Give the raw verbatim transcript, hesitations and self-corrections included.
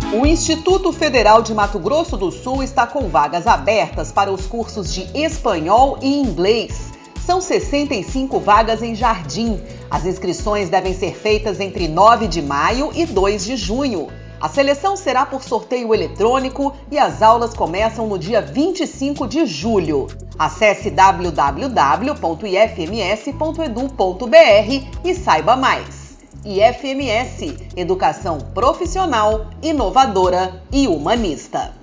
O Instituto Federal de Mato Grosso do Sul está com vagas abertas para os cursos de espanhol e inglês. São sessenta e cinco vagas em Jardim. As inscrições devem ser feitas entre nove de maio e dois de junho. A seleção será por sorteio eletrônico e as aulas começam no dia vinte e cinco de julho. Acesse w w w ponto i f m s ponto e d u ponto b r e saiba mais. I F M S, educação profissional, inovadora e humanista.